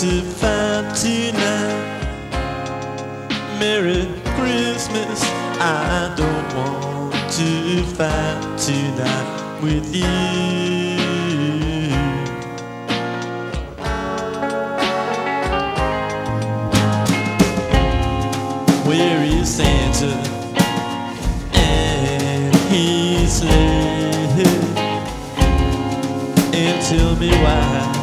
to fight tonight. Merry Christmas, I don't want to fight tonight with you. Where is Santa and his sleigh? And tell me why